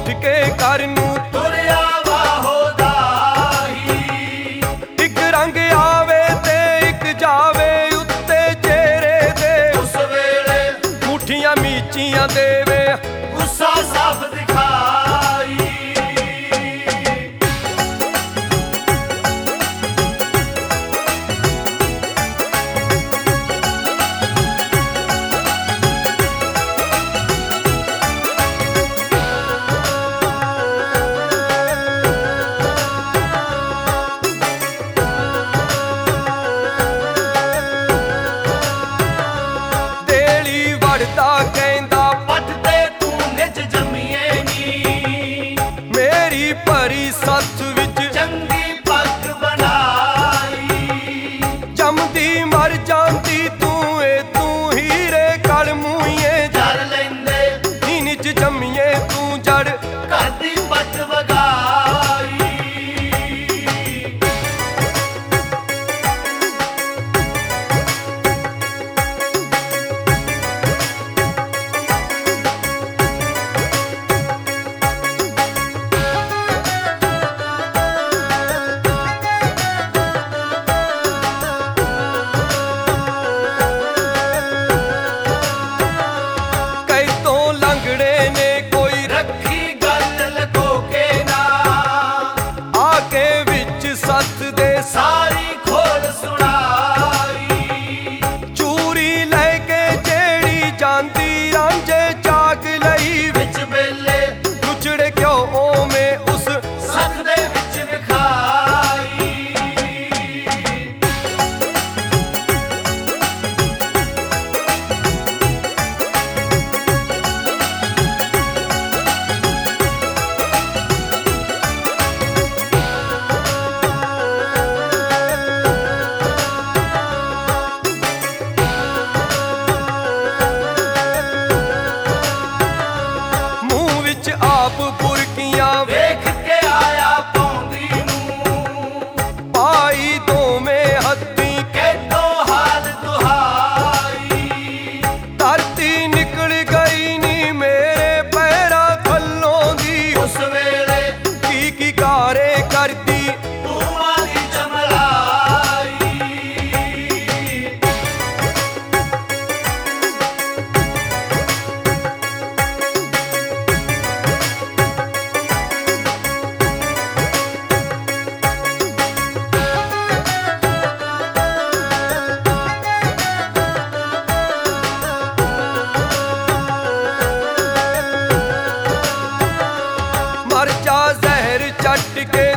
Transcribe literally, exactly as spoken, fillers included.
ਉੱਠ ਕੇ ਘਰ ਨੂੰ ਤੁਰਿਆ ਵਾਹੋਦਾਈ। ਇੱਕ ਰੰਗ ਆਵੇ ਤੇ ਇੱਕ ਜਾਵੇ ਉੱਤੇ ਚਿਹਰੇ ਦੇ, ਉਸ ਵੇਲੇ ਮੁੱਠੀਆਂ ਮੀਚੀਆਂ ਦੇਵੇ ਗੁੱਸਾ ਸਾਫ਼ ਦਿਖਾਈ। ਕਹਿੰਦਾ ਪੱਟ ਤੇ ਤੂੰ ਨਿਜ ਜੰਮੀਏ ਨੀ, ਮੇਰੀ ਭਰੀ ਸੱਥ ਵਿੱਚ ਚੰਗੀ ਪੱਗ ਬਣਾਈ। ਜੰਮਦੀ ਮਰ ਜਾਂਦੀ ਤੂੰ ਏ ਤੂੰ ਹੀਰੇ ਕਲ ਮੂਈਏ ਜੜ ਲੈਂਦੇ ਨੀ ਨਿਜ ਜੰਮੀਏ ਤੂੰ ਜੜ ਘਰ ਦੀ ਪੱਟ ਵਗਾਈ। ਸੱਥ ਦੇ ਸਾਰੀ ਖੋਲ ਸੁਣਾਈ। ਚੂਰੀ ਲੈ ਕੇ ਜਿਹੜੀ ਜਾਂਦੀ ਰਾਂਝੇ ਚਾਕ ਲਈ, ਵਿੱਚ ਵੇਲੇ ਨੁਚੜੇ ਕਿਉਂ ਓਵੇਂ ਉਸ ਸੱਥ ਦੇ ਵਿੱਚ ਵਿਖਾਈ। ਆਪ ਬੁਰਕੀਆਂ ਵੇਖ ਕੇ ਆਇਆ ਪਾਉਂਦੀ ਨੂੰ, ਪਾਈ ਦੋਵੇਂ ਹੱਥੀਂ ਕਿਤੋਂ ਹਾਲ ਦੁਹਾਈ। ਧਰਤੀ ਨਿਕਲ ਗਈ ਨੀ ਮੇਰੇ ਪੈਰਾਂ ਥੱਲੋਂ ਦੀ, ਉਸ ਵੇਲੇ ਕੀ ਕੀ ਕਾਰੇ ਕਰਦੀ ਧੂਆਂ ਦੀ ਚਮਲਾਈ। ਮਰਚਾ ਜ਼ਹਿਰ ਚੱਟ ਕੇ